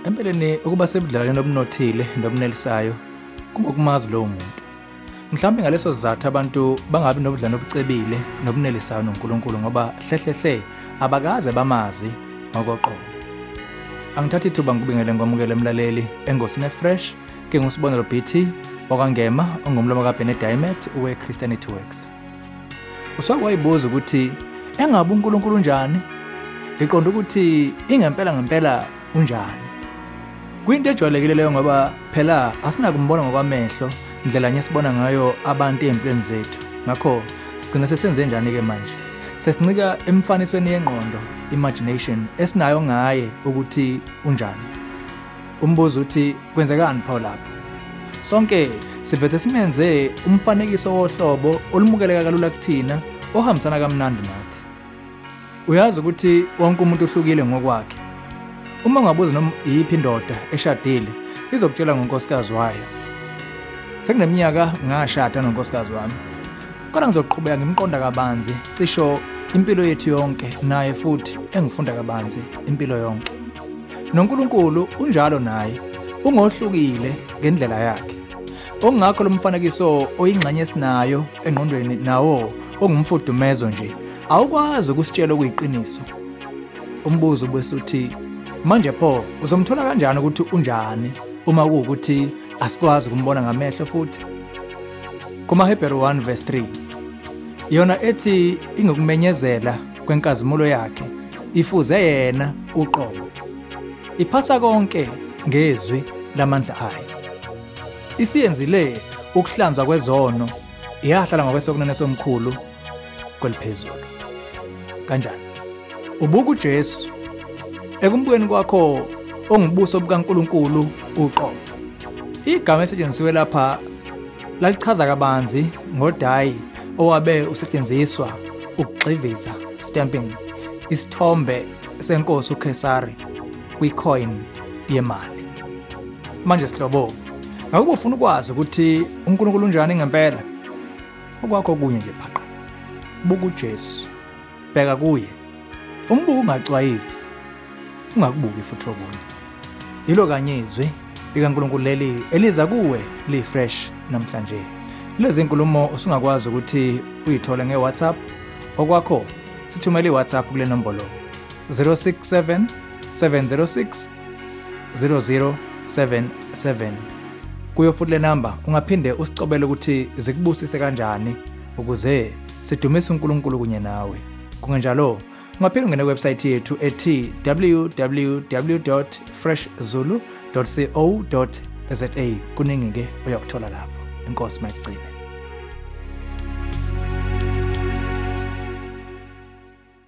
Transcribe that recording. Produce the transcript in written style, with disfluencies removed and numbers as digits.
Empeleni ukuba sebudlalweni obunothile nobunelisayo kungokumazi lowo muntu. Mhlawumbe ngaleso sizathu abantu bangabi nobudlane obucebile nobunelisayo noNkulunkulu ngoba hlehle abakaze bamazi ngokoqobo. Angithatha ithuba ngikubingele ngomukele emlaleli engosini fresh ke ngusibonelo BT wakangema ongumlomo kaBenedict we-Christianity Works. Usakwayibuza ukuthi engabe uNkulunkulu unjani? Ngiqonda ukuthi ngempela unjani. Kuyinto ejwayelekile leyo ngoba phela asinakumbona ngokwamehlo indlela nyesibona ngayo abantu empilweni zethu. Ngakho sigcina sesenze njani ke manje? Sesincika emfanisweni yengqondo, imagination esinayo ngaye ukuthi unjani. Umbuzo uthi kwenzekani pho lapho? Sonke siveze simenze umfanekiso wohlobo olumukeleka kalula kuthina ohambisana kamnandi nathi. Uyazi ukuthi wonke umuntu uhlukile ngokwakhe. Uma ungabuza noma iyiphi indoda eshadile izokutshela ngonkosikazi wayo. Sekuneminyaka ngashada nonkosikazi wami. Kodwa ngizoqhubeka ngimqonda kabanzi cisho impilo yethu yonke naye futhi engifunda kabanzi impilo yonke. NoNkulunkulu unjalo naye, ungohlukile ngendlela yakhe. Okungakho lo mfanekiso oyingxenye esinayo engqondweni nawo ongumfudumezo nje awukwazi ukusitshela okuyiqiniso. Umbuzo bese uthi manje pho uzomthola kanjani ukuthi unjani uma kuwukuthi asikwazi ukumbona ngamehlo futhi? KumaHebheru 1:3 yona ethi ingokumenyezela kwenkazimulo yakhe ifuze yena uqobo. Iphasa konke ngezwi lamandla ayo. Isiyenzile ukuhlanzwa kwezono iyahlala ngokwesokunene somkhulu kweliphezulu. Kanjani? Ubuka uJesu ekumbukeni kwakho ongubuso bukaNkulunkulu uqobo. Igama esetshenziswe lapha lalichaza kabanzi ngodayi owabe usetshenziswa ukugxiviza stamping isithombe senkosi uKesari kwicoin yemali. Manje sihlobo, ngakube ufuna ukwazi ukuthi uNkulunkulu unjani ngempela? Okwakho kunye nje phaqa. Buka uJesu, bheka kuye. Umbuka ungacwayisi, ungakubuki futhi okunye. Yilo kanye izwi likaNkulunkulu leli eliza kuwe li-fresh namhlanje. Lezi nkulumo usungakwazi ukuthi uyithole ngeWhatsApp. Okwakho sithumela iWhatsApp kule nombolo 067 706 0077. Kuyo futhi le number ungaphinde usicobele ukuthi zikubusise kanjani ukuze sidumise uNkulunkulu kunye nawe. Kungenjalo ungaphinde ungene kuwebsite yethu ethi www.freshzulu.co.za. Kuningi ke uyakuthola lapho. Inkosi mayigcine.